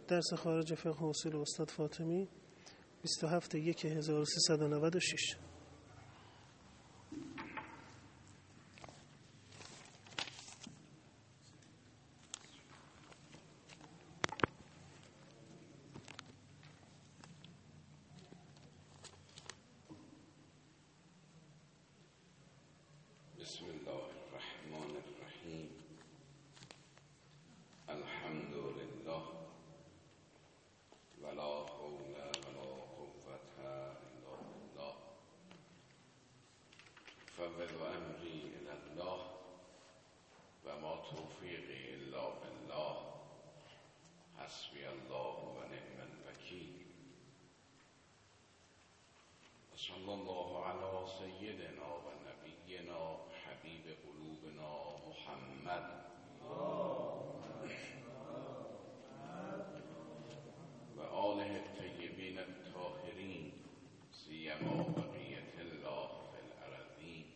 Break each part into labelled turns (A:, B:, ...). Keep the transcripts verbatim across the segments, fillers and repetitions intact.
A: درس خارج فقه و اصول استاد فاطمی بیست و هفت یک هزار و سیصد و نود و شش.
B: بسم الله الرحمن الرحیم. الحمد لله ولا حول ولا قوة الا بالله. فوض امری الی الله و ما توفیقی الا بالله. حسبی الله و نعم الوکیل. صلی الله علی سیدنا و نبینا حبیب قلوبنا محمد و آله الطیبین الطاهرین، سیما بقیة الله فی الارضین.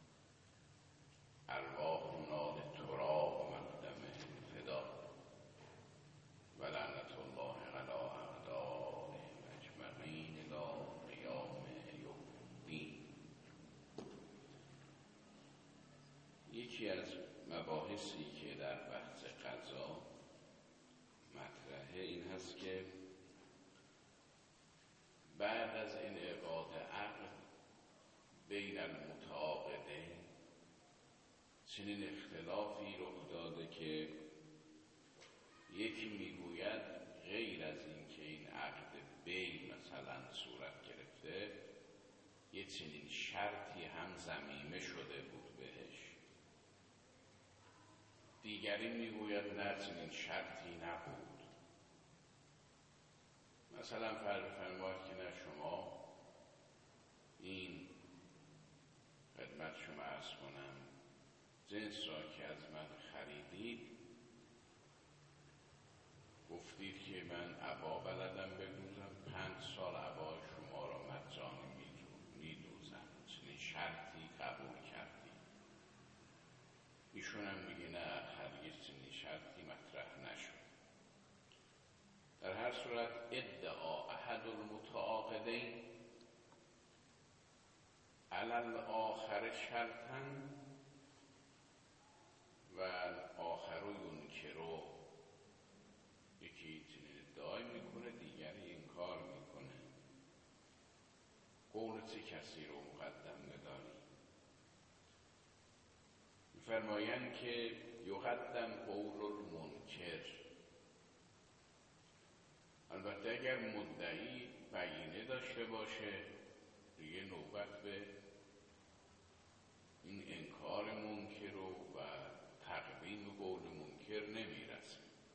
B: ارواحنا للتراب مقدمه فدا و لعنت الله علی اعدائهم اجمعین الی قیام یوم الدین. یکی از مباحثی که در بحث قضا مطرحه این هست که بعد از انعقاد عقد بین المتعاقدین چنین اختلافی رخ داده که یکی میگوید غیر از این که این عقد بی مثلا صورت گرفته یه چنین شرطی هم ضمیمه شده بود بهش، دیگری میگوید نه چنین شرطی نبود. مثلا فرض فرمایید که نه شما این خدمت شما عرض کنم جنس را که از من خریدید گفتید که من عبا بلدم بدوزم، پنج سال عبای شما را مجانی میدوزم، چنین شرطی قبول کردید. ایشون هم میگه نه هرگز چنین شرطی مطرح نشد. در هر صورت ادعا احد المتعاقدین علی الاخر شرطا و الاخر ینکرو، یکی چنین ادعای میکنه دیگری انکار میکنه. قول چه کسی رو مقدم نداری؟ میفرمایند که یقدم قول المنکر. البته اگر مدعی بینه داشته باشه دیگه نوبت به این انکار منکر و تقدیم قول منکر نمیرسه.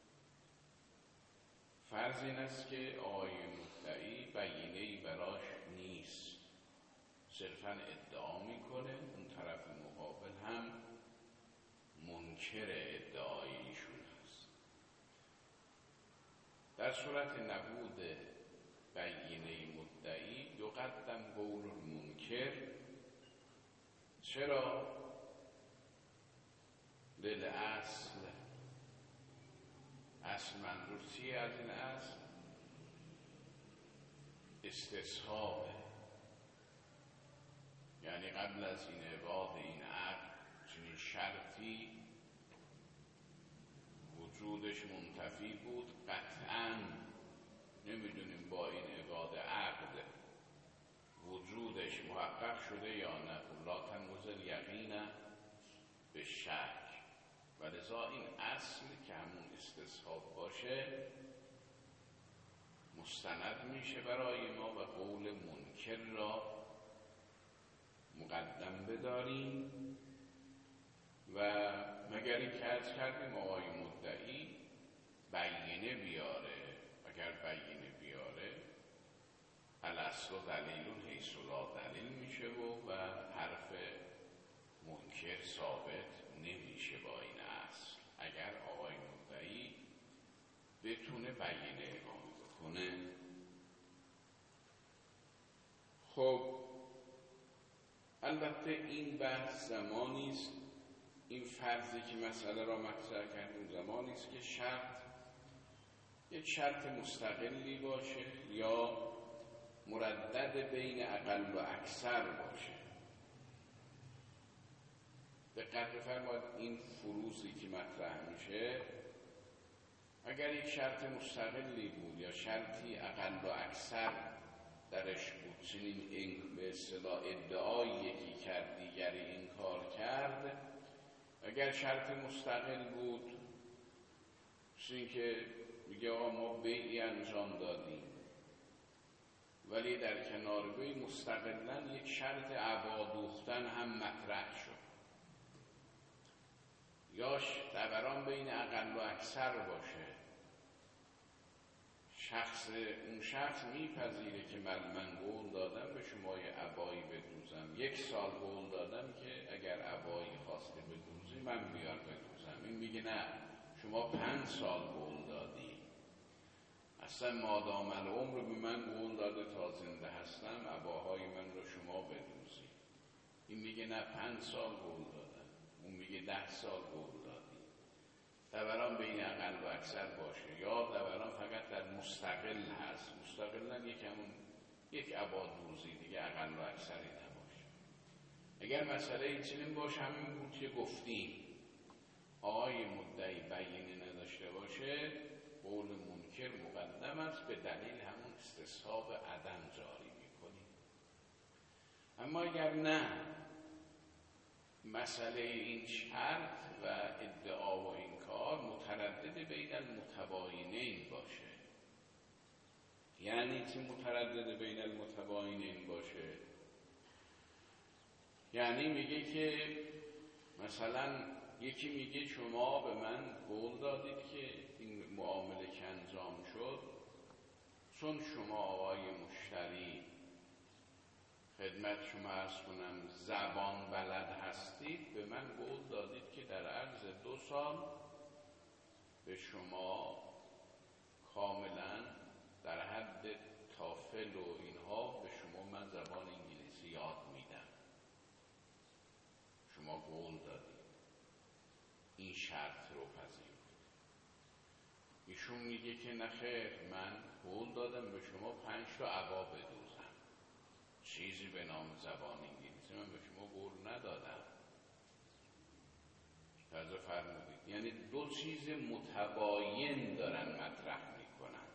B: فرض این است که آقای مدعی بینه‌ای براش نیست، صرفاً ادعا میکنه، اون طرف مقابل هم منکر ادعای ایشون هست. در صورت نبود بینه مدعی یقدم قول المنکر. چرا؟ للاصل. اصل منظور چیه از این اصل؟ استصحابه، یعنی قبل از این عقد این عقد چنین شرطی وجودش منتفی بود، قطعاً نمیدونیم با این عقد عقد وجودش محقق شده یا نه. لا تنقض الیقین به شک. و لذا این اصل که همون استصحاب باشه مستند میشه برای ما و قول منکر را مقدم بداریم. و مگر این که عرض کردیم آقای مدعی بینه بیاره. اگر بینه بیاره الاصل و دلیل حیث لا دلیل میشه و, و حرف منکر ثابت نمیشه با این اصل. اگر آقای مدعی بتونه بینه اقامه بکنه. خب البته این بحث زمانی است، این فرضی که مسئله را مطرح کردیم زمانی است که شرط یک شرط مستقلی باشه یا مردد بین اقل و اکثر باشه. دقت بفرمایید این فروزی که مطرح میشه اگر یک شرط مستقلی بود یا شرطی اقل و اکثر درش بود، چنین این به اصطلاح ادعای یکی کرد دیگری این کار کرد، اگر شرط مستقل بود مثل این که میگه آقا ما بیعی انجام دادیم ولی در کنار بیع مستقلاً یک شرط عبا دوختن هم مطرح شد، یا دوران بین اقل و اکثر باشه، شخص اون شخص میپذیره که من من قول دادم به شما یه عبایی بدوزم، یک سال قول دادم که اگر عبایی خواسته بدوزی من بیار بدوزم، این میگه نه شما پنج سال قول دادی، اصلا مادام العمر به من قول داده تا زنده هستم عباهای من رو شما بدوزی، این میگه نه پنج سال قول دادم، اون میگه ده سال قول دادی. دوران بین اقل و اکثر باشه یا دوران فقط در مستقل هست، مستقلن یک همون یک عبا دوزی دیگه اقل و اکثری نباشه. اگر مسئله این چنین باشه همین بود که گفتیم آقای مدعی بیینه نداشته باشه قول منکر مقدم است، به دلیل همون استصحاب عدم جاری میکنیم. اما اگر نه مسئله این شرط و ادعا و این کار متردد بین المتباینین باشه، یعنی چی متردد بین المتباینین باشه؟ یعنی میگه که مثلا یکی میگه شما به من قول دادید که این معامله که انجام شد چون شما آقای مشتری خدمت شما عرض کنم زبان بلد هستید به من قول دادید که در عرض دو سال به شما کاملا در حد تافل و اینها به شما من زبان انگلیسی یاد میدم، شما قول دادید این شرط رو پذیرید. ایشون میگه که نخیر من قول دادم به شما پنج تا عبا بدوزم، چیزی به نام زبان انگلیسی من به شما قول ندادم. توجه فرمودید؟ یعنی دو چیز متباین دارن مطرح میکنن.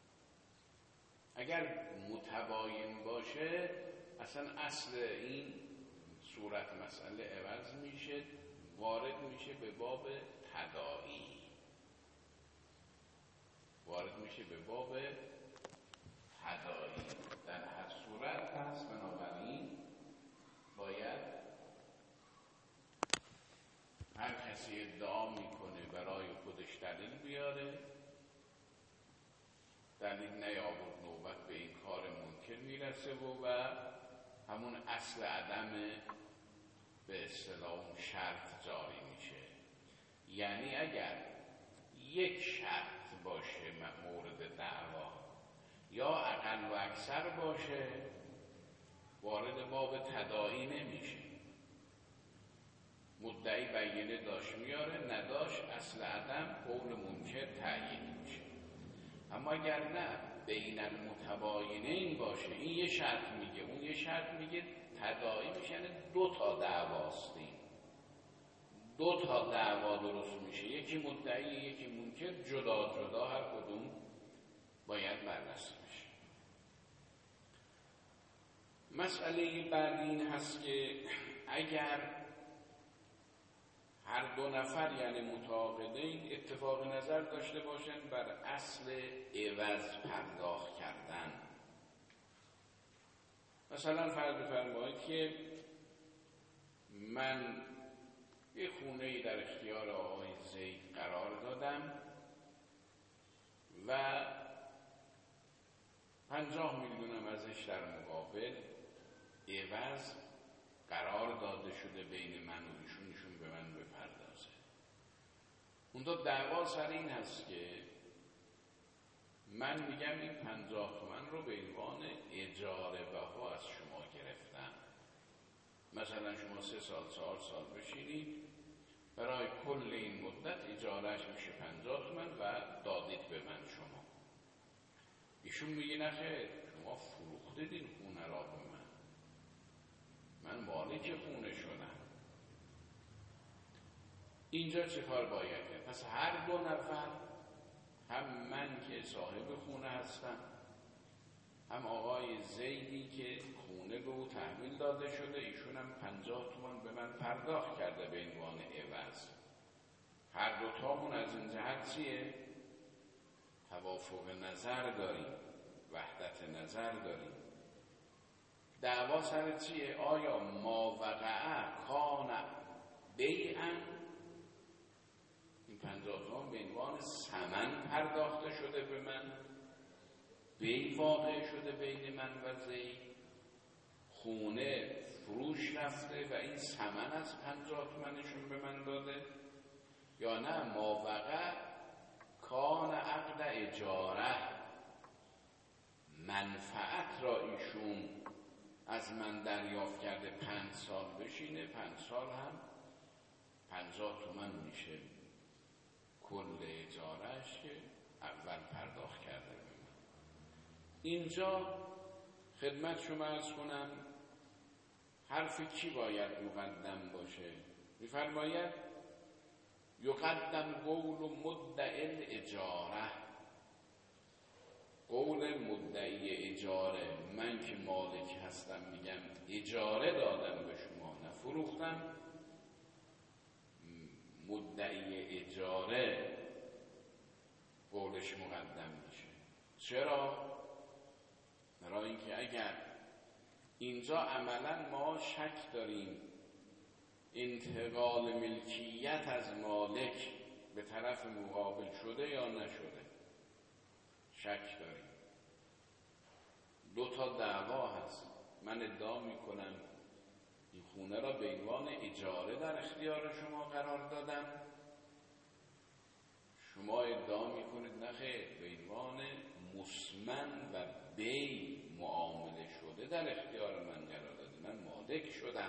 B: اگر متباین باشه اصلا اصل این صورت مسئله عوض میشه، وارد میشه به باب تداعی، وارد میشه به باب تداعی. در هر صورت پس بنابراین باید هر کسی ادعا میکنه برای خودش دلیل بیاره، دلیل نیاورد نوبت به این کار منکر میرسه و, و همون اصل عدم به اصطلاح اون شرط جاری میشه. یعنی اگر یک شرط باشه مورد دعوا یا اقل و اکثر باشه وارد باب تداعی نمیشه، مدعی بیینه داشت میاره، نداشت اصل عدم قول منکر تعیین میشه. اما اگر نه بین المتباینین باشه، این یه شرط میگه اون یه شرط میگه، تداعی میشه دو تا دعواستیم، دو تا دعوا درست میشه، یکی مدعی یکی منکر، جدا جدا هر کدوم باید بررسی بشه. مسئله بعد این هست که اگر هر دو نفر یعنی متعاقدین اتفاق نظر داشته باشن بر اصل عوض پرداخت کردن، مثلا فرض بفرمایید که من یه خونه‌ای در اختیار آقای زید قرار دادم و پنجاه میلیونم ازش در مقابل عوض قرار داده شده بین من و ایشون، ایشون به من بپردازه. اون دو دعوا سر این هست که من میگم این پنجاه تومن رو به عنوان اجاره بها از شما گرفتم، مثلا شما سه سال چهار سال بشینید، برای کل این مدت اجارهش میشه پنجاه تومن و دادید به من شما. ایشون میگه نه خیر، شما فروخته دین خونه را به من، من مالک خونه شدم. اینجا چه کار باید کرد؟ پس هر دو نفر، هم من که صاحب خونه هستم، هم آقای زیدی که خونه به او تحویل داده شده، ایشون هم پنجاه تومان به من پرداخت کرده به عنوان عوض. هر دو تامون از این جهت چیه؟ توافق نظر داریم، وحدت نظر داریم. دعوا سر چیه؟ آیا ما وقع کان بیعا، این پنجاه تومان به عنوان ثمن پرداخته شده به من، بی واقع شده بین من و زید، خونه فروش رفته و این ثمن از پنجاه تومنشون به من داده، یا نه ما وقع کان عقد اجاره، منفعت را ایشون از من دریافت کرده پنج سال بشینه، پنج سال هم پنجاه تومن میشه کل اجارهش که اول پرداخت کرده به من. اینجا خدمت شما عرض کنم حرف کی باید مقدم باشه؟ میفرماید یقدم قول مدعی الاجاره، قول مدعی اجاره، من که مالک هستم میگم اجاره دادم به شما نه فروختم، مدعی اجاره قولش مقدم میشه. چرا؟ برای اینکه اگر اینجا عملا ما شک داریم انتقال ملکیت از مالک به طرف مقابل شده یا نشده، شک داریم. دو تا دعوا هست. من ادعا میکنم این خونه را به عنوان اجاره در اختیار شما قرار دادم، شما ادعا میکنید نخیر، به عنوان مسمن و بی معامله شده در اختیار من قرار دادی، من مالک شدم.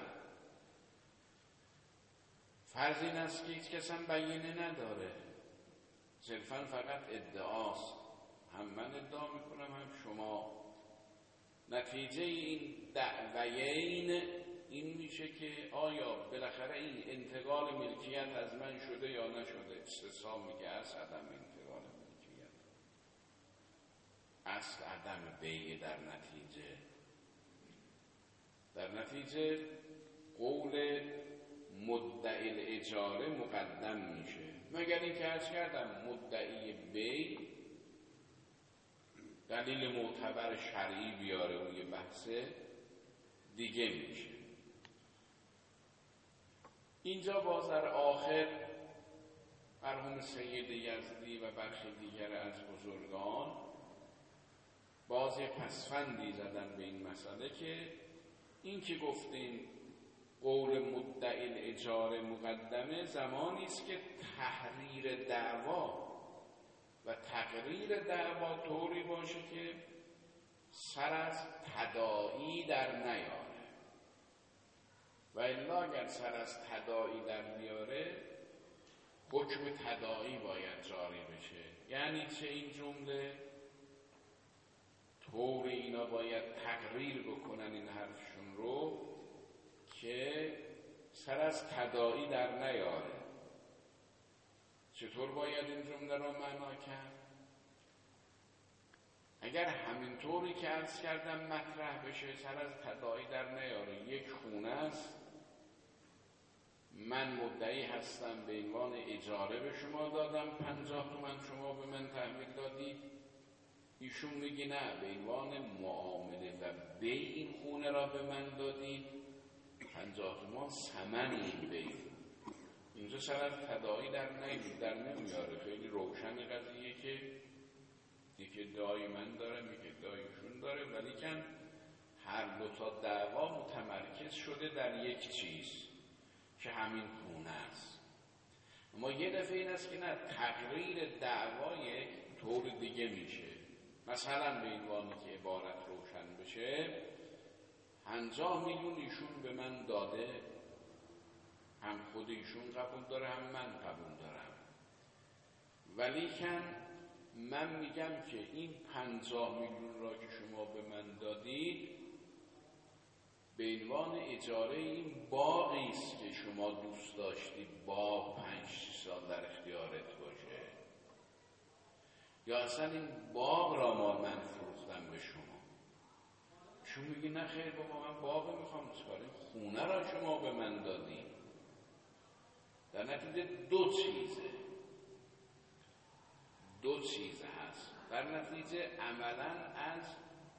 B: فرض این است که هیچ کس هم بیینه نداره، صرفا فقط ادعاست، هم من ادعا میکنم هم شما. نتیجه این دعویین این میشه که آیا بالاخره این انتقال ملکیت از من شده یا نشده. استثنا میگه از عدم انتقال ملکیت، اصل عدم بیع. در نتیجه در نتیجه قول مدعی الاجاره مقدم میشه، مگر این که عرض کردم مدعی بیع دلیل معتبر شرعی بیاره روی بحث دیگه میشه. اینجا باز در آخر مرحوم سید یزدی و برخی دیگر از بزرگان باز پسفندی زدن به این مسئله که این که گفتیم قول مدعی الاجاره مقدمه زمانی است که تحریر دعوا و تقریر دعوا طوری باشه که سر از تداعی در نیاره، و الا اگر سر از تداعی در بیاره حکم تداعی باید جاری بشه. یعنی چه این جمله؟ طور اینا باید تقریر بکنن این حرفشون رو که سر از تداعی در نیاره. چطور باید این جمله را معنا کرد؟ اگر همین طوری که عرض کردم مطرح بشه، سر از تداعی در نیاره، یک خونه است، من مدعی هستم به عنوان اجاره به شما دادم پنجاه تومن، شما به من تحویل دادید، ایشون میگی نه به عنوان معامله و بی این خونه را به من دادید، پنجاه تومان ثمن این بی. اینجا سر از تداعی در نمی در نمیاره. خیلی روشن قضیه که یک ادعای من داره، یک ادعایشون داره، ولی کن هر دو تا دعوا متمرکز شده در یک چیز که همین خونه است. اما یه دفعه این است که نه، تقریر دعوا یک طور دیگه میشه. مثلا به عنوانی که عبارت روشن بشه، پنجاه میلیون ایشون به من داده، هم خود ایشون قبول داره هم من قبول دارم، ولی کن من میگم که این پنجاه میلیون را که شما به من دادید به عنوان اجاره این باغی است که شما دوست داشتید باغ پنج سال در اختیارت باشه، یا اصلا این باغ را ما من فروختم به شما. شما میگی نه خیر بابا من باغ میخوام چیکار، خونه را شما به من دادید. در نتیجه دو چیزه دو چیز هست. در نتیجه عملاً از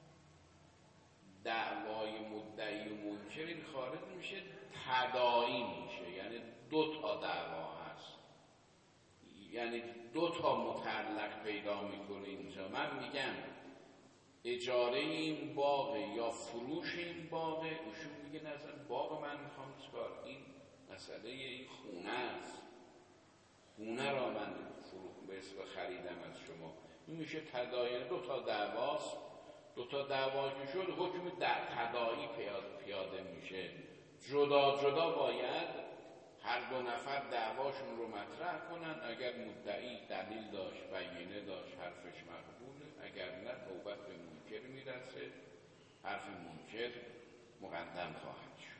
B: دعوای مدعی و منکر این خارج میشه، تداعی میشه، یعنی دو تا دعوا هست، یعنی دو تا متعلق پیدا میکنه اینجا. من میگم اجاره این باغ یا فروش این باغ، ایشون میگه نه اصلا باغ من میخوام چیکار، این مسئله این خونه است، خونه را من فروخ به اسم خریدم از شما. این میشه تداعی. دو تا دعواست، دو تا دعوا که شد حکم در تداعی پیاده میشه. جدا جدا باید هر دو نفر دعواشون رو مطرح کنن. اگر مدعی دلیل داشت، بینه داشت، حرفش مقبوله، اگر نه نوبت به منکر میرسه، حرف منکر مقدم خواهد شد.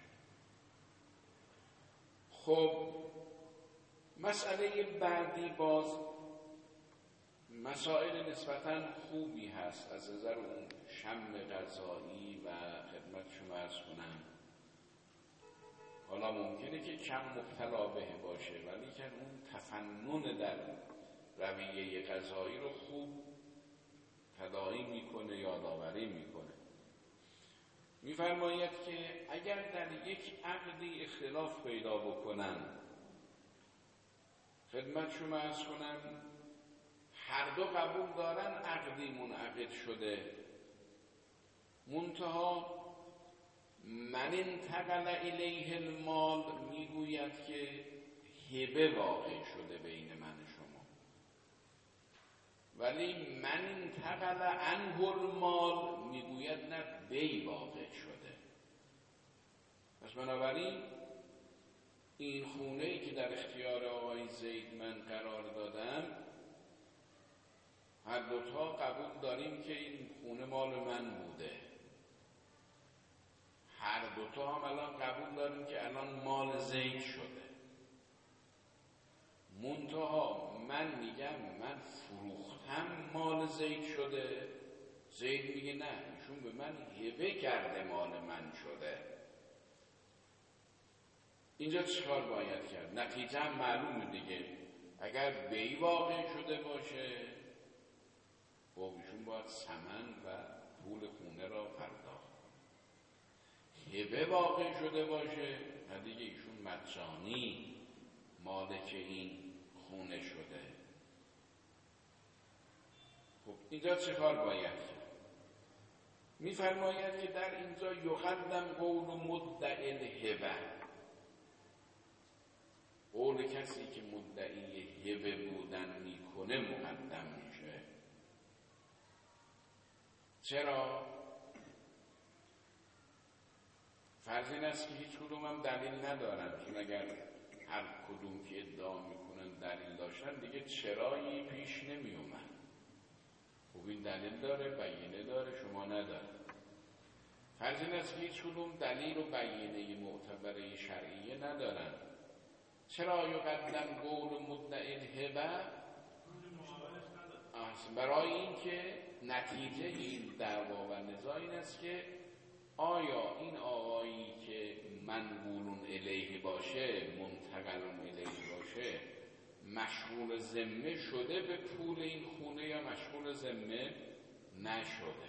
B: خب مسئله بعدی باز مسائل نسبتاً خوبی هست از نظر اون شم غذایی و خدمت شما عرض کنم. حالا ممکنه که کم مبتلا به باشه، ولی که اون تفنن در رویه غذایی رو خوب تداعی میکنه، یادآوری میکنه. میفرماید که اگر در یک عقدی اختلاف پیدا بکنن، خدمت شما عرض کنم هر دو قبول دارن عقدی منعقد شده، منتها من انتقل الیه المال میگوید که هبه واقع شده بین من شما، ولی من انتقل عنه المال میگوید نه بی واقع شده. پس بنابراین این خونه‌ای که در اختیار آقای زید من قرار دادم، هر دوتا قبول داریم که این خونه مال من بوده، هر دوتا هم الان قبول داریم که الان مال زید شده، منتها من میگم من فروختم مال زید شده، زید میگه نه ایشون به من هبه کرده مال من شده. اینجا چیکار باید کرد؟ نتیجه هم معلومه دیگه. اگر بی واقع شده باشه خب ایشون باید ثمن و پول خونه را پرداخت کنه. هبه واقع شده باشه نه دیگه ایشون مجانی مالک این خونه شده. خب اینجا چه کار باید کرد؟ میفرماید که در اینجا یقدم قول مدعی الهبه، قول کسی که مدعی هبه بودن میکنه مقدم میشه. چرا؟ فرض این است که هیچ کدوم هم دلیل ندارن، چون اگر هر کدوم که ادعا میکنن دلیل داشتن دیگه چرایی پیش نمی اومد. خب این دلیل داره، بینه داره، شما نداره. فرض این است که هیچ کدوم دلیل و بینه معتبره شرعیه ندارن. چرا یقدم قول مدعی الهبه؟ برای این که نتیجه این دعوا و نزاع این است که آیا این آقایی که منقولون الیه باشه، منتقلون الیه باشه، مشغول ذمه شده به پول این خونه یا مشغول ذمه نشده؟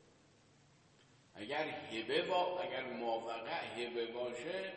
B: اگر هبه با اگر ماوقع هبه باشه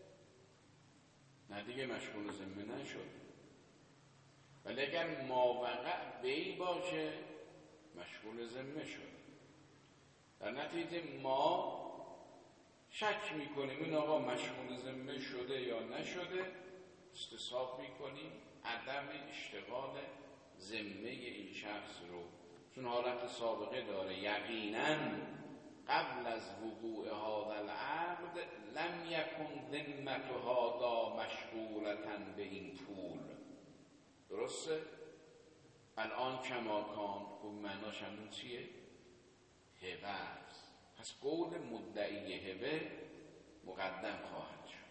B: نه دیگه مشغول ذمه نشده، ولی اگر ماوقع بی باشه مشغول ذمه شده. در نتیجه ما شک میکنیم این آقا مشغول ذمه شده یا نشده، استصحاب میکنیم عدم اشتغال ذمه این شخص رو، چون حالت سابقه داره. یقینا قبل از وقوع هذا العقد لم یکن ذمت هذا مشغولتن به این پول. درسته؟ الان کماکان خب معناش همون چیه؟ هبه است. پس قول مدعی هبه مقدم خواهد شد.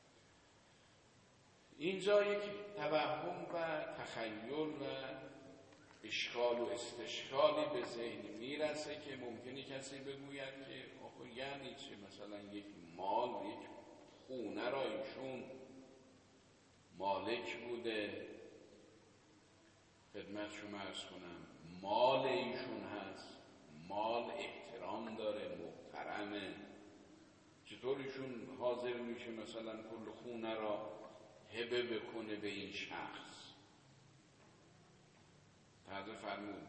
B: اینجا یک توهم و تخیل و اشکال و استشکالی به ذهن میرسه که ممکنه کسی بگوید که آخه یعنی چه؟ مثلا یک مال، یک خونه را ایشون مالک بوده، خدمت شما عرض کنم مال ایشون هست، مال احترام داره، محترمه، چطور ایشون حاضر میشه مثلا کل خونه را هبه بکنه به این شخص؟ تعریف فرمود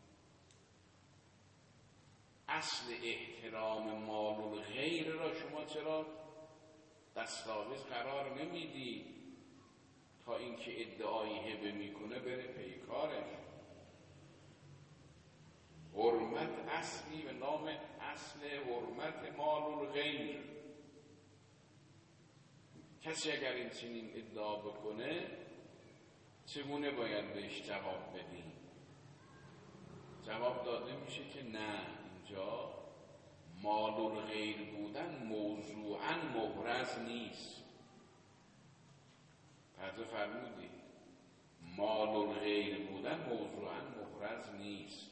B: اصل احترام مال و غیر را شما چرا دستاویز قرار نمیدی تا اینکه ادعای هبه میکنه بره پیکارش؟ حرمت اصلی به نام اصل حرمت مال و غیر. کسی اگر این چنین ادعا بکنه چگونه باید بهش جواب بدیم؟ جواب داده میشه که نه، اینجا مال و غیر بودن موضوعاً محرز نیست. توجه فرمودید؟ مال و غیر بودن موضوعاً محرز نیست.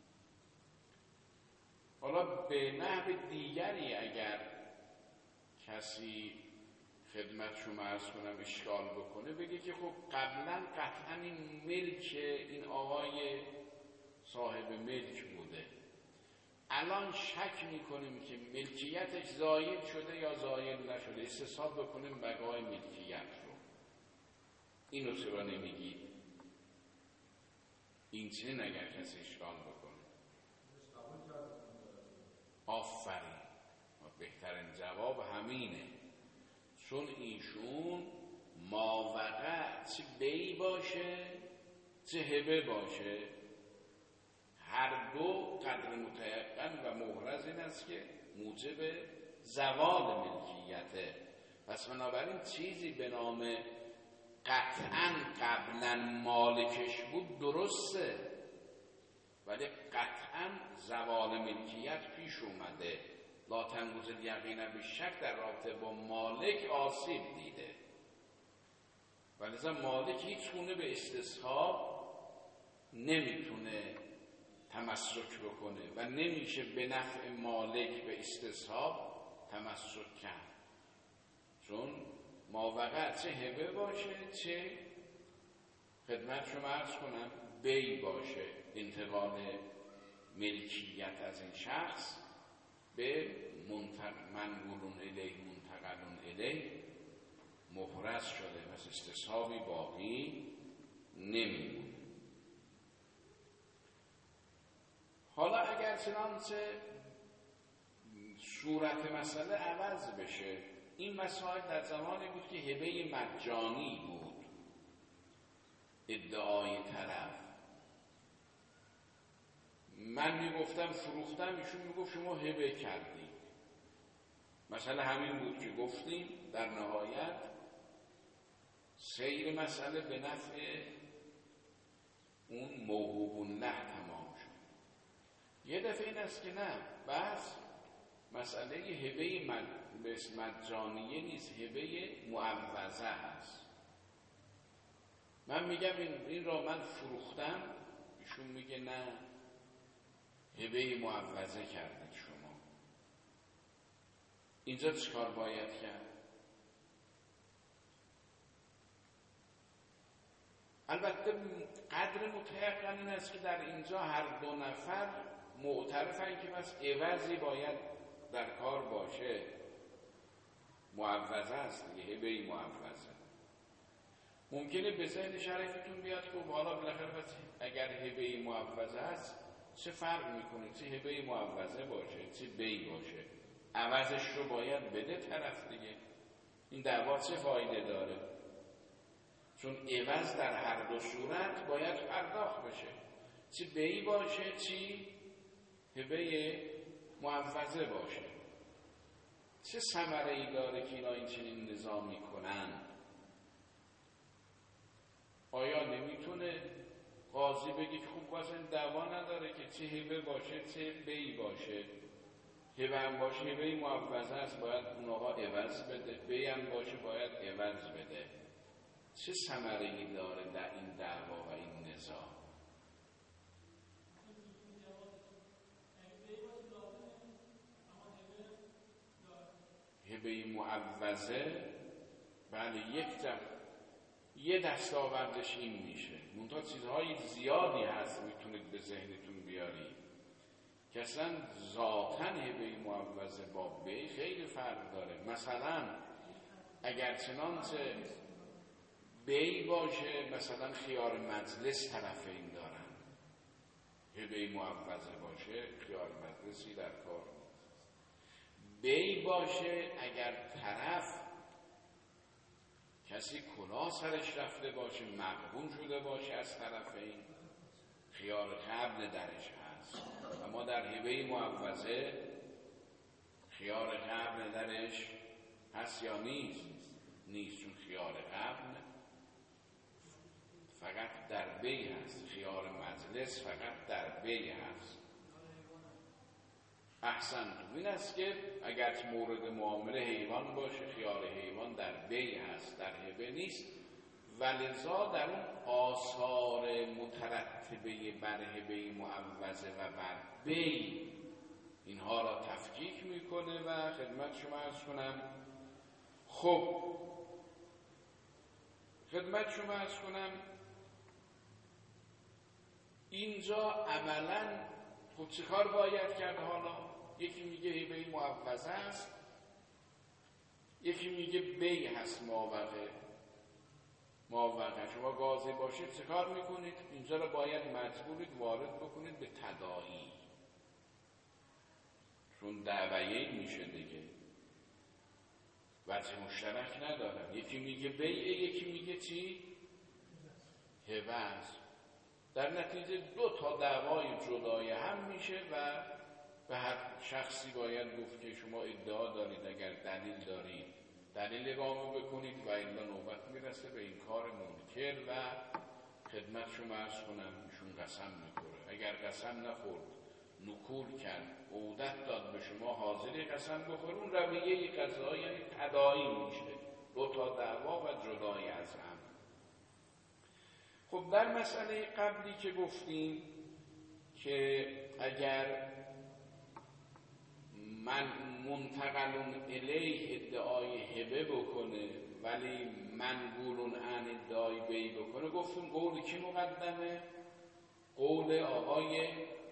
B: حالا به نحو دیگری اگر کسی خدمت شما عرض کنم اشکال بکنه، بگه که خب قبلا قطعا این ملک این آقای صاحب ملک بوده، الان شک میکنیم که ملکیتش زایل شده یا زایل نشده، استصحاب بکنیم بقای ملکیت رو. اینو چرا نمیگید؟ این چنین اگر کسی اشکال بکنه آفرین، بهترین جواب همینه، چون ایشون ماوقع چه بی باشه چه هبه باشه هر دو قدر متیقن و محرز این است که موجب زوال ملکیته. پس بنابراین چیزی به نام قطعاً قبلا مالکش بود درسته، ولی قطعاً زوال ملکیت پیش اومده. لا تنگوز الیقین بالشک در رابطه با مالک آسیب دیده، ولذا مالک هیچ گونه به استصحاب نمیتونه تمسک بکنه و نمیشه به نفع مالک به استصحاب تمسک کرد، چون ماوقع چه هبه باشه چه خدمت شما عرض کنم بی باشه، انتقال ملکیت از این شخص به منقولون الیه منتقلون الیه محرز شده، پس استصحابی باقی نمیمونه. حالا اگر چنانچه صورت مسئله عوض بشه، این مسائل در زمانی بود که هبه مجانی بود ادعای طرف، من میگفتم فروختم، ایشون میگفت شما هبه کردی، مثلا همین بود که گفتیم در نهایت سیر مسئله به نفع اون موهوب له تمام شد. یه دفعه این است که نه، بس مسئله هبه مجانیه نیست، هبه معوضه هست. من میگم این, این را من فروختم، ایشون میگه نه هبه معوضه کردید شما. اینجا چیکار باید کرد؟ البته قدر متيقن این است که در اینجا هر دو نفر معترفن که بس عوضی باید در کار باشه، معوضه است دیگه، هبه معوضه. ممکنه به ذهن شریفتون بیاد که حالا بالاخره بس اگر هبه معوضه است چه فرق میکنه، چه هبه معوضه باشه چه بی باشه، عوضش رو باید بده طرف دیگه. این دعوا چه فایده داره؟ چون عوض در هر دو صورت باید پرداخت بشه، چه بی باشه چی هبه معوضه باشه. چه ثمره‌ای داره که اینا این چنین نظامی کنن؟ آیا نمیتونه قاضی بگی که خوب واسه دعوا نداره که چه هبه باشه چه بی باشه. هبه هم باشه هبه معوضه است، باید اون آقا عوض بده، بی هم باشه باید عوض بده. چه ثمره‌ای داره در این دعوا و این نزاع؟ هبه معوضه بله یک دم یه دستاوردش این میشه. منتها چیزهای زیادی هست میتونید به ذهنتون بیارید که اصلا ذاتاً هبه معوضه با بی خیلی فرق داره. مثلا اگر چنانچه بی باشه، مثلا خیار مجلس طرفین دارن، هبه معوضه باشه خیار مجلسی در کار نیست. بی باشه اگر طرف کسی کلاه سرش رفته باشه، مغبون شده باشه از طرفین، خیار قبل درش هست. اما در هبه معوضه خیار قبل درش هست یا نیست؟ نیست، چون خیار قبل فقط در بی هست، خیار مجلس فقط در بی هست. احسن این است که اگر مورد معامله حیوان باشه، خیار حیوان در بی هست، در هبه نیست. ولذا در اون آثار مترتبه بر هبه معوضه و بر بی اینها را تفکیک میکنه و خدمت شما عرض کنم. خب خدمت شما عرض کنم اینجا عملاً خب چه کار باید کرد؟ حالا یکی میگه هبه معوضه است، یکی میگه بی هست ماوقع. ماوقع شما قاضی باشید چه کار میکنید؟ اینجا رو باید مجبورید وارد بکنید به تداعی، چون دعویه میشه دیگه، وجه مشترک ندارن. یکی میگه بیعه، یکی میگه چی؟ هبه است. در نتیجه دو تا دعوای جدای هم میشه و به هر شخصی باید گفت که شما ادعا دارید، اگر دلیل دارید دلیل اقامه بکنید و الا نوبت میرسه به این کار منکر و خدمت شما عرض کنم ایشون قسم میخوره. اگر قسم نخورد، نکول کرد، عودت داد به شما حاضری قسم بخور، اون رویه قضایی یعنی تداعی میشه، دو تا دعوا و جدای از هم. خب در مسئله قبلی که گفتیم که اگر من منتقلون الیه ادعای هبه بکنه ولی منقولون عن ادعای بی بکنه، گفتیم قول کی مقدمه؟ قول آقای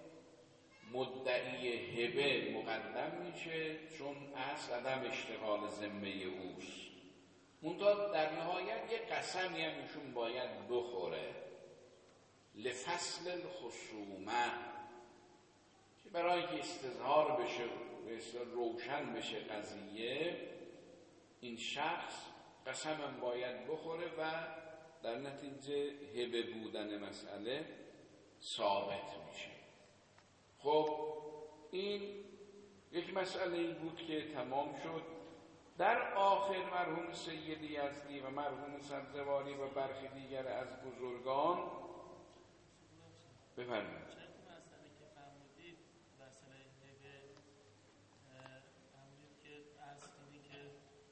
B: مدعی هبه مقدم میشه، چون اصل عدم اشتغال ذمه اوست. منتها در نهایت یک قسمی هم ایشون باید بخوره لفصل الخصومه، که برای که استظهار بشه، روشن بشه قضیه، این شخص قسم هم باید بخوره و در نتیجه هبه بودن مسئله ثابت میشه. خب این یک مسئله بود که تمام شد. در آخر مرحوم سید یزدی و مرحوم سبزواری و برخی دیگر از بزرگان بفرمایید.
C: چند مسئله که فرمودید مسئله هبه فرمودید که از اینی که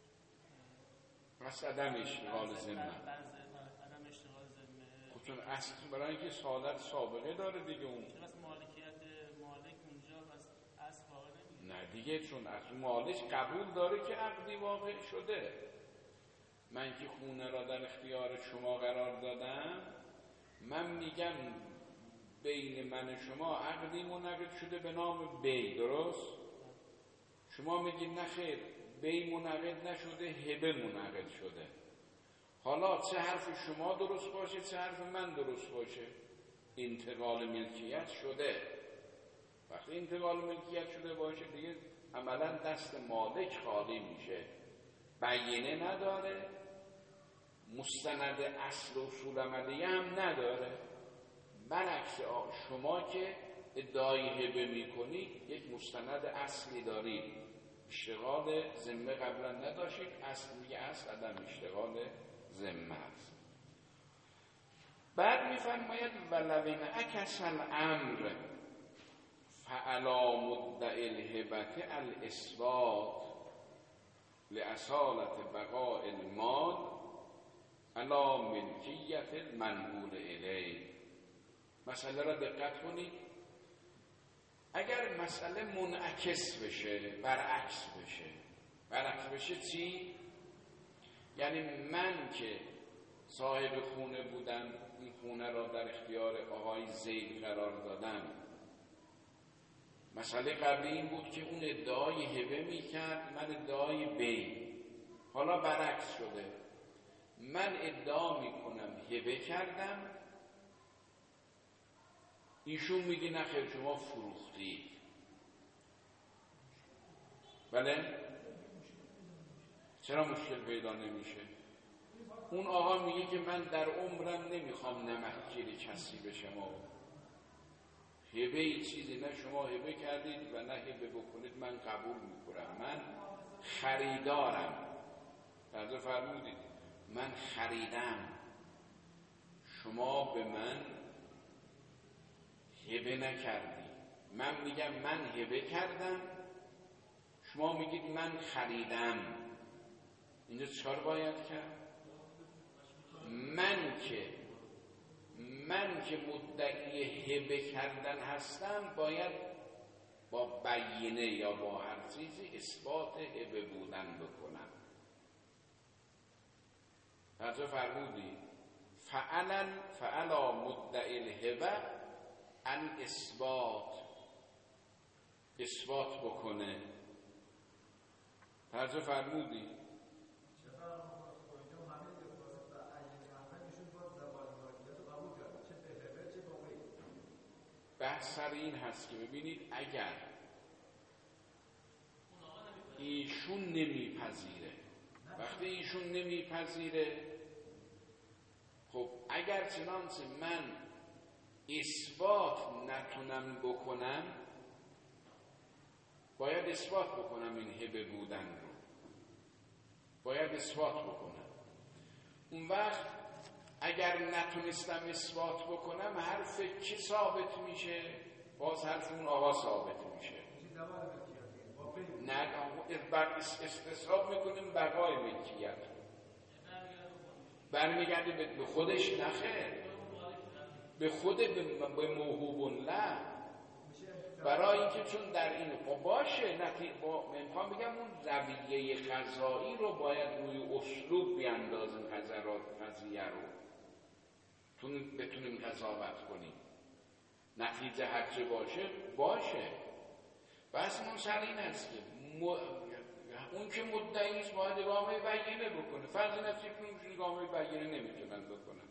B: اصل عدم اشتغال ذمه،
C: عدم اشتغال ذمه،
B: خب چون اصل برای اینکه سعادت سابقه داره دیگه، اون
C: چون از مالکیت مالک اونجا بس اصل واقع نمیشه.
B: نه دیگه، چون از مالک قبول داره که عقدی واقع شده. من که خونه را در اختیار شما قرار دادم، من میگم بین من و شما عقدی منعقد شده به نام بی، درست؟ شما میگید نه خیر، بی منعقد نشده، هبه منعقد شده. حالا چه حرف شما درست باشه چه حرف من درست باشه، انتقال ملکیت شده. وقتی انتقال ملکیت شده باشه دیگه عملا دست مالک خالی میشه، بیینه نداره، مستند اصل و اصول عملیه هم نداره. برعکس شما که ادعای هبه میکنید یک مستند اصلی دارید، اشتغال ذمه قبلا نداشتید، اصل میگه اصل عدم اشتغال ذمه است. بعد میفرماید ولوین اکس الامر فعلا مدعی الهبت الاثبات لأصالت بقاء المال علا ملکیت المنقول الیه. مسئله را دقت کنید. اگر مسئله منعکس بشه، برعکس بشه، برعکس بشه چی؟ یعنی من که صاحب خونه بودم، این خونه را در اختیار آقای زید قرار دادم. مسئله قبلی این بود که اون ادعای هبه میکرد، من ادعای بی. حالا برعکس شده، من ادعا میکنم هبه کردم، ایشون میگه نه خیر شما فروختید. بله؟ چرا مشکل پیدا نمیشه؟ اون آقا میگه که من در عمرم نمیخوام نمکگیر کسی به شما. هبه ای چیزی نه شما هبه کردید و نه هبه بکنید من قبول میکنم. من خریدارم. فرض فرمودید من خریدم، شما به من هبه نکردید. من میگم من هبه کردم، شما میگید من خریدم. اینجا چکار باید کرد؟ من که من که مدعی هبه کردن هستم باید با بیینه یا با هر چیزی اثبات هبه بودن بکنم. فرض فرمودی فعلا فعلا مدعی الهبه ان اثبات اثبات بکنه. فرض فرمودی بحث سر این هست که ببینید اگر ایشون نمیپذیره، وقتی ایشون نمیپذیره، خب اگر چنانچه من اثبات نتونم بکنم، باید اثبات بکنم این هبه بودن رو، باید اثبات بکنم. اون وقت اگر نتونستم اثبات بکنم حرف کی ثابت میشه؟ باز حرف اون آقا ثابت میشه. نه بر استصحاب میکنیم بقای ملکیت برمیگرده به خودش. نخیر، به خود به موهوب له، برای اینکه چون در این باشه نمیخوام بگم اون رویه قضایی رو باید روی اسلوب بیاندازیم، قضیه رو بتونیم قضاوت کنیم. نتیجه هرچه باشه باشه. بس من سر این است که م... اون که مدعیست باید اقامه بیینه بکنه. فرض نفسی که اون اقامه بیینه نمیتونن بکنن.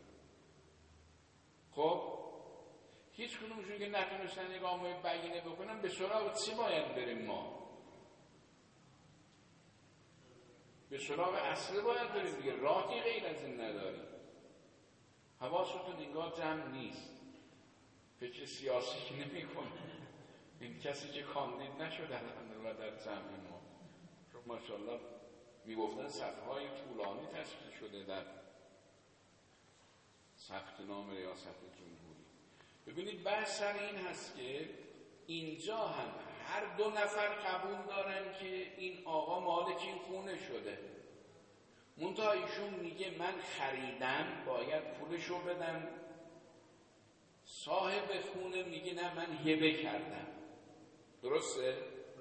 B: خب هیچ کنونشون که نتونستن اقامه بیینه بکنن، به سراغ چی باید بریم ما؟ به سراغ اصل باید بریم دیگه، راهی غیر از این نداریم. حواستون انگار جمع نیست، فکر سیاسی نمی کنه. این کسی که کاندید نشده الان در جمع ما، ماشاءالله میگفتن صفحه های طولانی تشکیل شده در ثبت نام ریاست جمهوری. ببینید بحث سر این هست که اینجا هم هر دو نفر قبول دارن که این آقا مالک این خونه شده، منتها ایشون میگه من خریدم باید پولشو بدم، صاحب خونه میگه نه من هبه کردم. درسته؟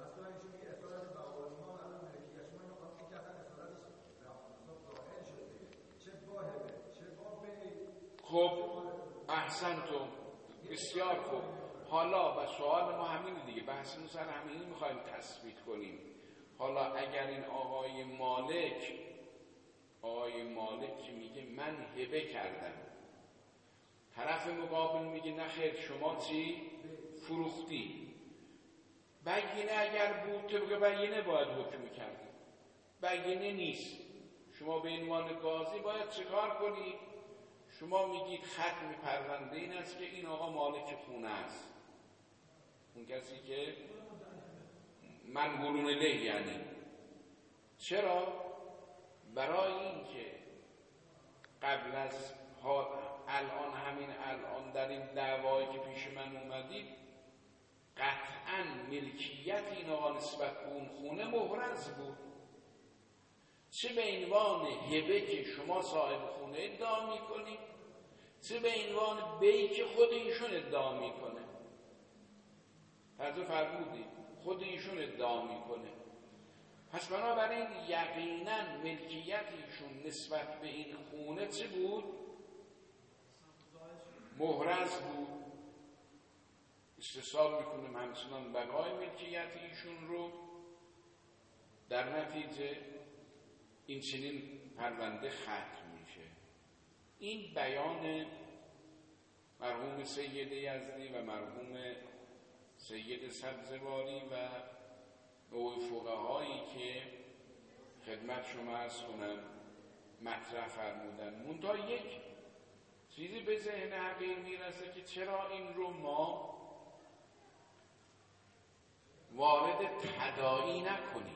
B: خب احسنتم، بسیار خوب. حالا و سوال ما همینه دیگه، بحثمون سر همینی میخوایم تثبیت کنیم. حالا اگر این آقای مالک آقای مالک که میگه من هبه کردم، طرف مقابل میگه نه خیر شما چی؟ فروختی. بیینه اگر بود طبق بیینه باید حکم کرد، بیینه نیست. شما به عنوان قاضی باید چیکار کنید؟ شما میگید ختم پرونده این است که این آقا مالک خونه است، اون کسی که منقولون الیه. یعنی چرا؟ برای این که قبل از الان همین الان در این دعوایی که پیش من اومدید قطعاً ملکیت این آقا نسبت به اون خونه محرز بود، چه به عنوان هبه که شما صاحب خونه ادعا میکنید، چه به عنوان بیع که خود ایشون ادعا میکنه. فرض فرمودید خود ایشون ادعا میکنه، پس بنابراین یقینا ملکیت ایشون نسبت به این خونه چه بود؟ محرز بود. استحساب میکنیم همچنان بقای ملکیت ایشون رو، در نتیجه این چنین پرونده ختم میشه. این بیان مرحوم سید یزدی و مرحوم سید سبزواری و نوع فقهایی که خدمت شما عرض کنم مطرح فرمودن. منتها یک چیزی به ذهن حقیر میرسه که چرا این رو ما وارد تداعی نکنیم،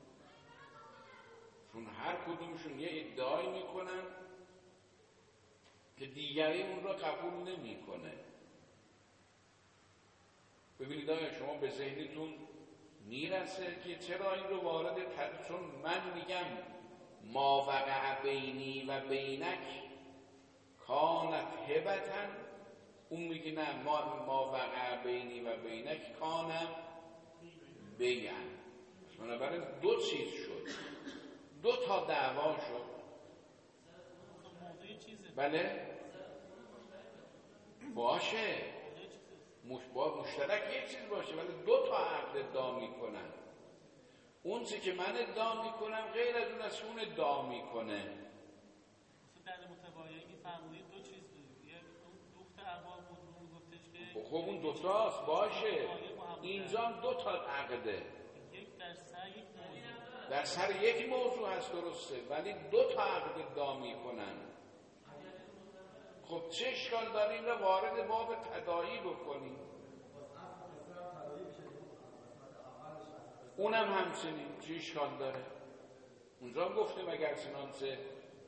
B: چون هر کدومشون یه ادعایی میکنن که دیگری اون رو قبول نمیکنه. ببینید آیا شما به ذهنتون میرسه که چرا این رو وارد تداعی، چون من میگم ما وقع بینی و بینک کانت هبتن، اون میگه نه ما, ما وقع بینی و بینک کانم بیعن. بنابراین دو چیز شد، دو تا دعوا شد. بله باشه، با مشترک یک چیز باشه، ولی دو تا عقد ادعا میکنن. اون چی که من ادعا میکنم غیر از اون از اون ادعا میکنه.
C: در متباینی فرمودید دو چیز بود، یک دوخت ارباب بود، اون گفتش که
B: خب اون دو تاست باشه، اینجا دو تا عقده،
C: یک در سر یک موضوع،
B: در سر یک موضوع هست درسته، ولی دو تا عقد ادعا میکنن. خب چه اشکال داره این رو وارد باب تداعی بکنیم؟ اونم همچنین چه اشکال داره؟ اونجا گفتیم اگر چنانچه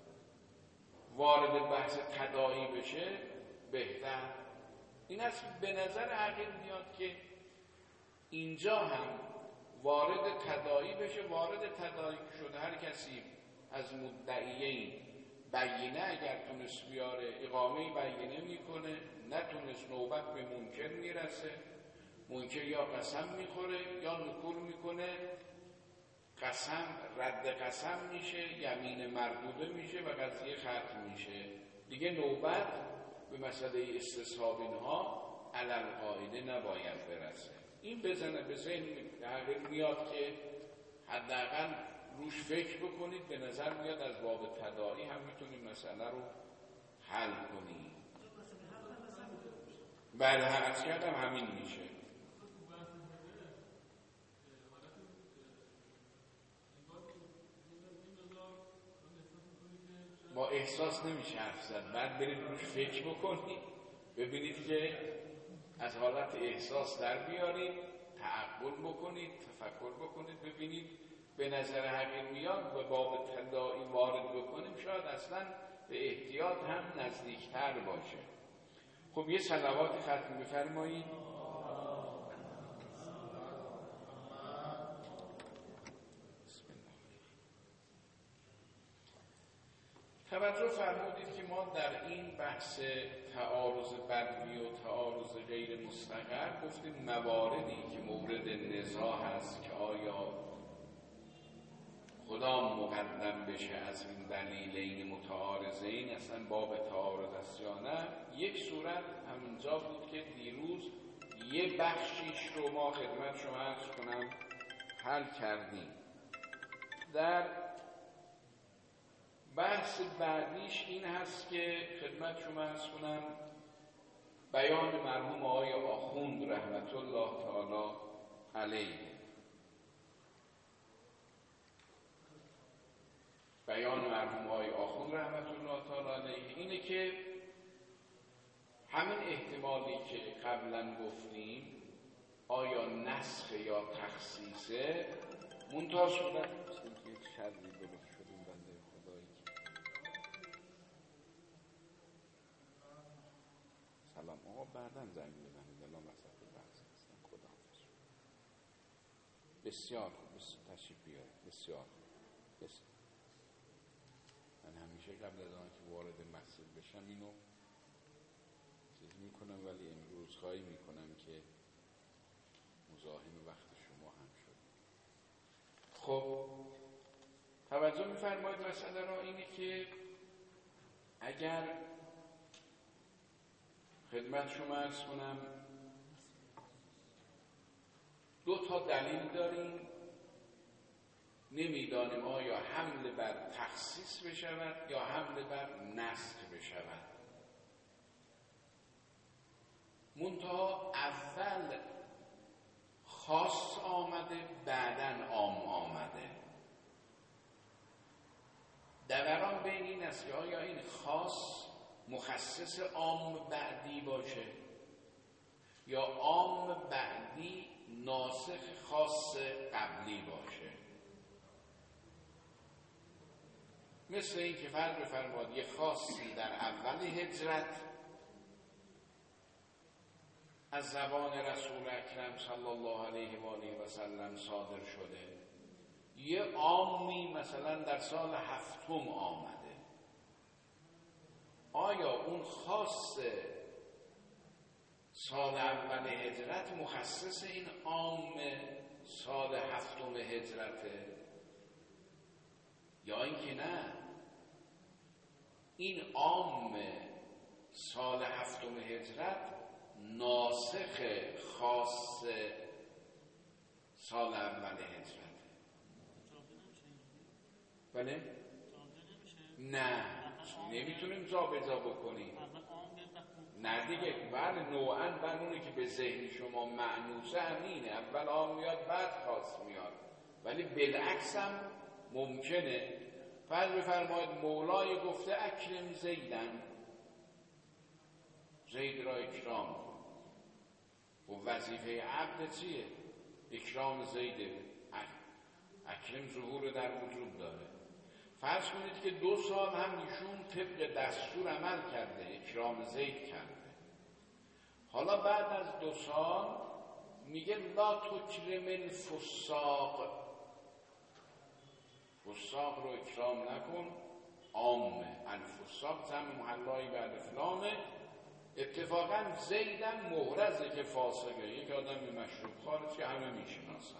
B: وارد بحث تداعی بشه بهتر. این است به نظر عقل میاد که اینجا هم وارد تداعی بشه. وارد تداعی شده هر کسی از مدعیین بیینه اگر تونست بیاره اقامه بیینه میکنه، نتونست نوبت به منکر میرسه، منکر یا قسم میخوره یا نکول میکنه، قسم رد قسم میشه، یمین مردوده میشه و قضیه ختم میشه. دیگه نوبت به مسئله استصحاب اینها علل قاعده نباید برسه. این بزنه به ذهن میاد که حداقل روش فکر بکنید، به نظر میاد از باب تداعی هم میتونیم مسئله رو حل کنیم. بله حرف کردم همین میشه. با احساس نمیشه حرف زد، بعد برید روش فکر بکنید، ببینید که از حالت احساس در بیارید، تعقل بکنید، تفکر بکنید، ببینید به نظر حقیر میاد و باب تداعی وارد بکنیم شاید اصلا به احتیاط هم نزدیکتر باشه. خب یه صلوات ختم بفرمایید. توجه فرمودید که ما در این بحث تعارض بدوی و تعارض غیر مستقر گفتیم مواردی که مورد نزاع هست که آیا کدام مقدم بشه از این دلیلین متعارضین، اصلا باب تعارض است یا نه. یک صورت همینجا بود که دیروز یه بخشیش رو ما خدمت شما عرض کنم حل کردیم. در بحث بعدیش این هست که خدمت شما عرض کنم بیان مرحوم آقای آخوند رحمت الله تعالی علیه. بیان مرحوم آقای آخوند رحمت الله تعالی علیه اینه که همین احتمالی که قبلا گفتیم آیا نسخ یا تخصیصه، منتها صورت که شرعی درست شدیم بنده خدایی بعداً زنگ بزنید، الان وسط بحث هستم. خدا حافظ. بسیار خوب، تشریف بیارید. بسیار بسیار من همیشه قبل از آن که وارد مسجد بشم اینو چیز میکنم، ولی امروز خواهی میکنم که مزاحم وقت شما هم شد. خب توجه میفرمایید مسئله را اینه که اگر خدمت شما عرض کنم دو تا دلیل داریم، نمیدانیم آیا حمل بر تخصیص بشود یا حمل بر نسخ بشود. منتها اول خاص آمده بعداً عام آمده. دوران بین این است که آیا این خاص مخصص عام بعدی باشه یا عام بعدی ناسخ خاص قبلی باشه. مثل این که فرض بفرمایید یه خاصی در اول هجرت از زبان رسول اکرم صلی الله علیه و آله و سلم صادر شده، یه عامی مثلا در سال هفتم آمده. آیا اون خاص سال اول هجرت مخصص این عام سال هفتم هجرته یا اینکه نه این عام سال هفتم هجرت ناسخ خاص سال اول هجرته؟ بله؟ نه نمیتونیم جابجا بکنیم. نه دیگه، بله نوعاً بر اونه که به ذهن شما معنوسه همینه، اول عام میاد بعد خاص میاد، ولی بالعکس هم ممکنه. فرض بفرمایید مولای گفته اکرم زیدن، زید را اکرام کن، و وظیفه عبد چیه؟ اکرام زیده. اکرم ظهور در وجود داره. فرض کنید که دو سال هم ایشون طبق دستور عمل کرده، اکرام زید کرده. حالا بعد از دو سال میگه لا تکرم الفساق، فساق رو اکرام نکن. عامه الفساق جمع محلایی بعد فلامه. اتفاقا زیدم محرزه که فاسقه، یک آدم مشروب خارج که همه میشناسن.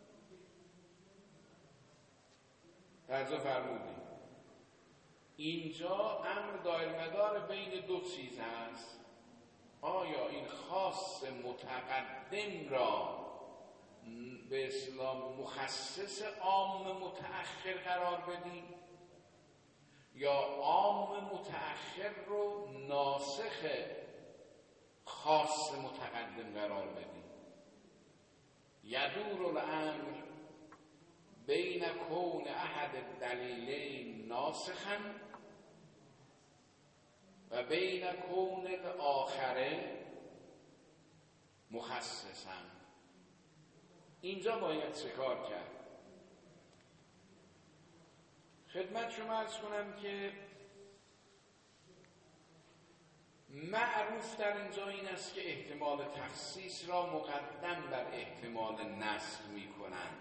B: درجا فرمودیم اینجا امر دایر مدار بین دو چیز هست. آیا این خاص متقدم را به اسلام مخصص عام متأخر قرار بدیم یا عام متأخر رو ناسخ خاص متقدم قرار بدیم؟ یدور الامر بین کون احد الدلیلین ناسخا و بین کون الاخره مخصصا. اینجا باید چه کار کرد؟ خدمت شما عرض کنم که معروف در اینجا این است که احتمال تخصیص را مقدم بر احتمال نسخ می کنند.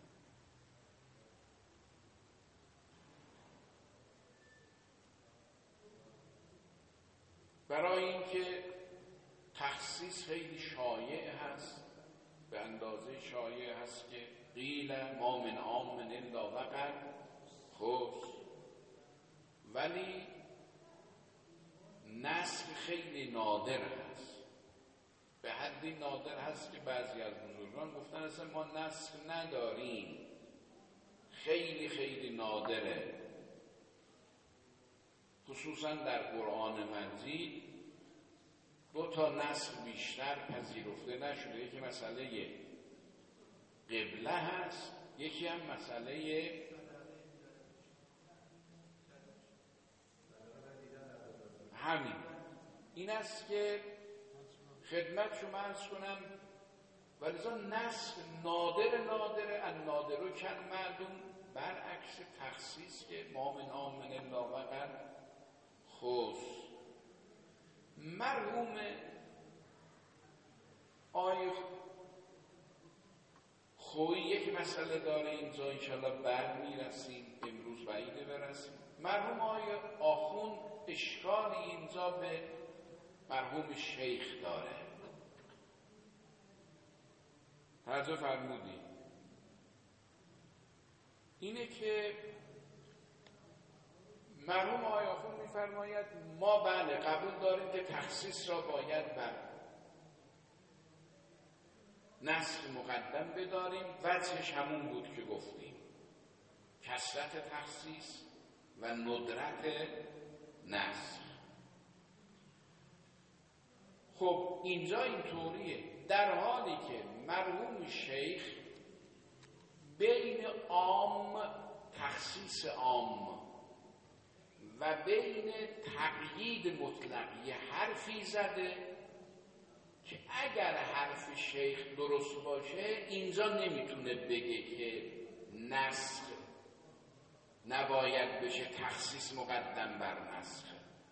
B: برای اینکه تخصیص خیلی شایع هست، به اندازه شایع هست که قیل ما من عام الا وقع خص، ولی نسخ خیلی نادر هست. به حدی نادر هست که بعضی از بزرگان گفتن اصلا ما نسخ نداریم. خیلی خیلی نادره. خصوصا در قرآن مجید دو تا نسخ بیشتر پذیرفته نشده. یکی مسئله قبله هست، یکی هم مسئله همین. این است که خدمت شما عرض کنم ولذا نسخ نادر نادره ان نادرو کن معلوم، برعکس تخصیص که ما من عام الا وقع خص. مرحوم آیه خوی یک مسئله داره اینجا، انشالله بعد میرسیم، امروز بعیده برسیم. مرحوم آیه آخوند اشکالی اینجا به مرحوم شیخ داره. توجه فرمودی اینه که مرحوم آیه آخوند میفرماید ما بله قبول داریم که تخصیص را باید بر نسخ مقدم بداریم. وجهش همون بود که گفتیم، کثرت تخصیص و ندرت نسخ. خب اینجا اینطوریه، در حالی که مرحوم شیخ بین عام تخصیص عام و بین تقیید مطلق یه حرفی زده که اگر حرف شیخ درست باشه اینجا نمیتونه بگه که نسخ نباید بشه، تخصیص مقدم بر نسخ.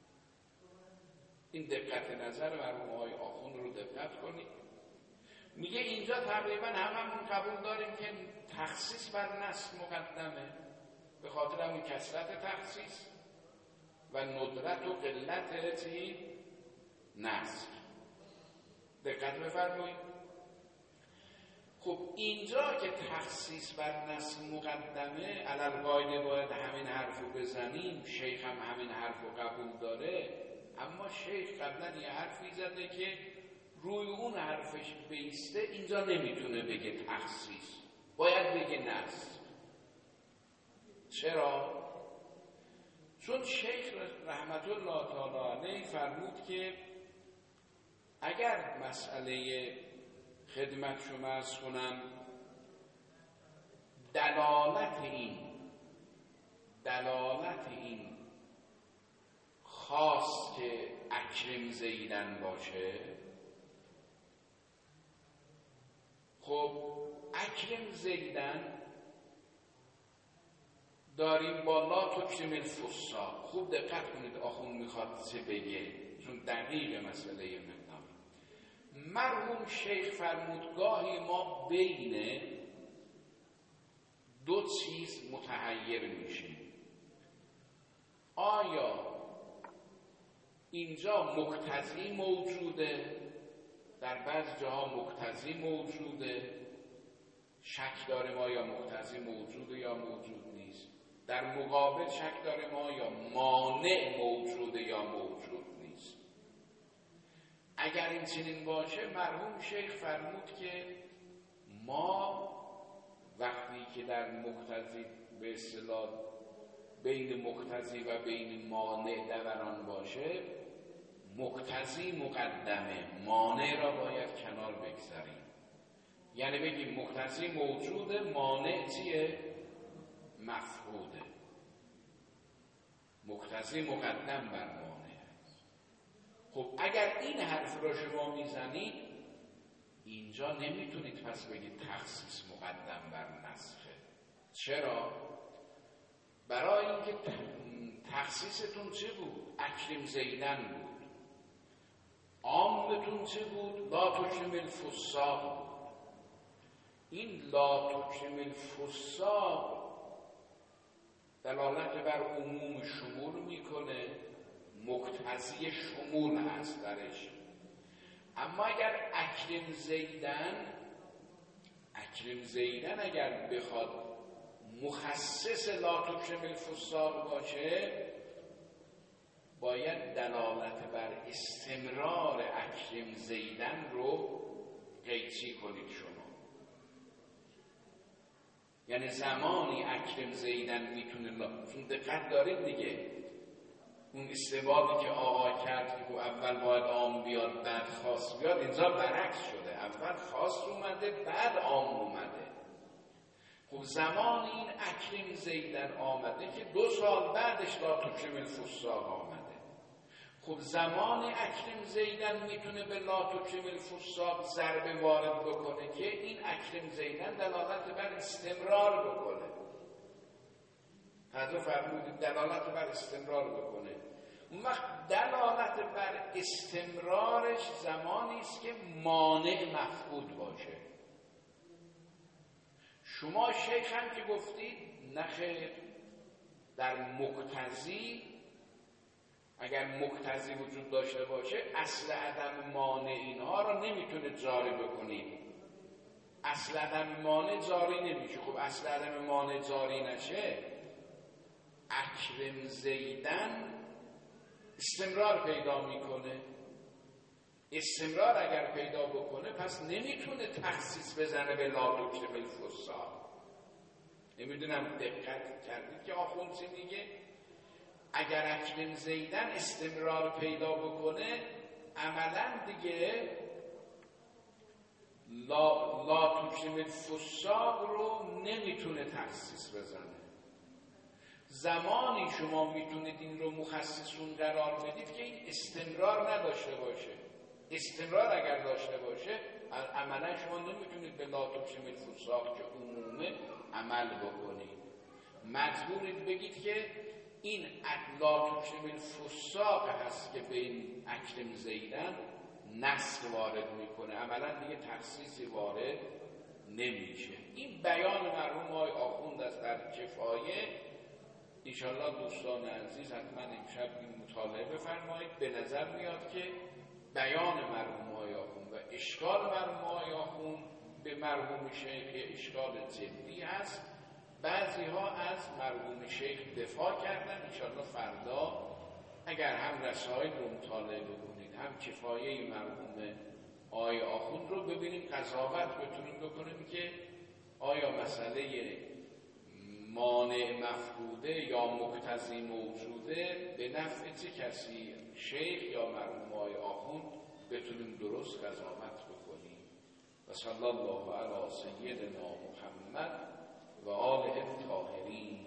B: این دقت نظر مرحوم آقای آخوند رو دقت کنید. میگه اینجا تقریبا هممون قبول داریم که تخصیص بر نسخ مقدمه به خاطر همون کثرت تخصیص و ندرت و قلت چی؟ نسخ. دقت بفرمایید. خب اینجا که تخصیص بر نسخ مقدمه، علل قاعده باید همین حرفو بزنیم، شیخ هم همین حرفو قبول داره، اما شیخ قبلا یه حرفی زده که روی اون حرفش بیسته، اینجا نمیتونه بگه تخصیص، باید بگه نسخ. چرا؟ چون شیخ رحمت الله تعالی علیه فرمود که اگر مسئله خدمت شما از کنم دلالت این دلالت این خاص که اکرم زیدن باشه، خب اکرم زیدن داریم با لا تکرم الفساق. خوب دقت کنید آخوند میخواد چه بگه، چون دقیق مسئله مقدام. مرحوم شیخ فرمود گاهی ما بین دو چیز متحیر میشیم، آیا اینجا مقتضی موجوده، در بعض جاها مقتضی موجوده، شک داره ما یا مقتضی موجوده یا موجود نیست، در مقابل شک داره ما یا مانع موجوده یا موجود نیست. اگر این چنین باشه مرحوم شیخ فرمود که ما وقتی که در مقتضی به اصطلاح بین مقتضی و بین مانع دوران باشه، مقتضی مقدمه، مانع را باید کنار بگذاریم. یعنی بگیم مقتضی موجوده، مانع چیه؟ مفقوده. مقتضی مقدم بر مانع. خب اگر این حرف را شما میزنید اینجا نمیتونید پس بگید تخصیص مقدم بر نسخه. چرا؟ برای اینکه تخصیصتون چه بود؟ اکرم زیدن بود. عامتون چه بود؟ لا تکرم الفساق بود. این لا تکرم الفساق دلالت بر عموم شمول میکنه، مقتضی شمول هست درش. اما اگر اکرم زیدن اکرم زیدن اگر بخواد مخصص لا تکرم الفساق باشه، باید دلالت بر استمرار اکرم زیدن رو قیچی کنید شما. یعنی زمانی اکرم زیدن میتونه لا... چون دقت دارید دیگه، اون استبابی که آقا کرد که اول باید عام بیاد بعد خاص بیاد، اینجا برعکس شده، اول خاص اومده بعد عام اومده. خب زمان این اکرم زیدن آمده که دو سال بعدش لا تکرم الفساق آمده. خب زمان اکرم زیدن میتونه به لا تکرم الفساق ضربه وارد بکنه که این اکرم زیدن دلالت بر استمرار بکنه. حضرت فرمودید دلالت بر استمرار بکنه. اون وقت دلالت بر استمرارش زمانی است که مانع مفقود باشه. شما شیخ هم که گفتید نخیر، در مقتضی اگر مقتضی وجود داشته باشه اصل عدم مانع اینها را نمیتونه جاری بکنید. اصل عدم مانع جاری نمیشه. خب اصل عدم مانع جاری نشه، اکرم زیدن استمرار پیدا میکنه. استمرار اگر پیدا بکنه پس نمیتونه تخصیص بزنه به لا تکتب الفساق. نمیدونم دقت کردید که آخوندی میگه اگر اکرم زیدن استمرار پیدا بکنه عملا دیگه لا, لا تکتب الفساق رو نمیتونه تخصیص بزنه. زمانی شما میتونید این رو مخصصون قرار بدید که این استمرار نداشته باشه. استمرار اگر داشته باشه عملا شما نمیتونید به لا تکتب الفساق که عمومه عمل بکنید. مجبورید بگید که این لا تکتب الفساق هست که به این اکرم زیدن نسخ وارد میکنه، عملا دیگه تخصیصی وارد نمیشه. این بیان مرحوم آقای آخوند است در کفایه. انشاءالله دوستان عزیز حتما امشب این مطالعه بفرمایید. به نظر میاد که بیان مرحوم آقای آخوند و اشکال مرحوم آقای آخوند به مرحوم شیخ اشکال جدی هست. بعضی ها از مرحوم شیخ دفاع کردن. انشاءالله فردا اگر هم رسائل رو مطالعه بکنید هم کفایه مرحوم آقای آخوند رو ببینیم قضاوت بتونیم بکنیم که آیا مسئله مانع مفقوده یا مقتضی موجوده به نفع چه کسی، شیخ یا مرحوم آقای آخوند، بتونیم درست قضاوت بکنیم. و صلی الله علی سیدنا محمد و آله الطاهرین.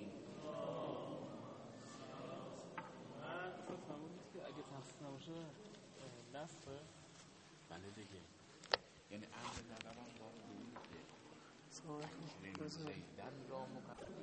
C: اگه تخصیص نباشه نصفه؟
B: بله دیگه، یعنی امر ندارم با اون که
A: سلام علیکم.
B: زیدن را مقدم